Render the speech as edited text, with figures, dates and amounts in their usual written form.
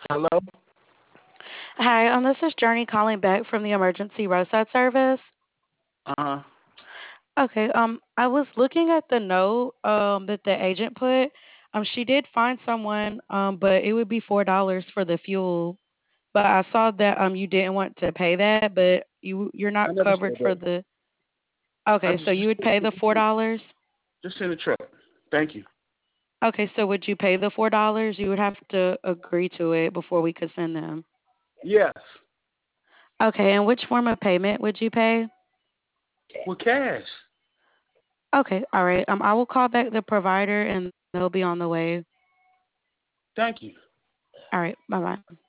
Hello? Hi, this is Journey calling back from the emergency roadside service. Uh, Okay, I was looking at the note that the agent put. She did find someone, but it would be $4 for the fuel. But I saw that you didn't want to pay that, but you're I not never covered said for that. the. I Okay, so just you would pay the $4. just send a truck. Thank you. Okay, so would you pay the $4? You would have to agree to it before we could send them. Yes. Okay, and which form of payment would you pay? With cash. Okay, all right. I will call back the provider and they'll be on the way. Thank you. All right, bye bye.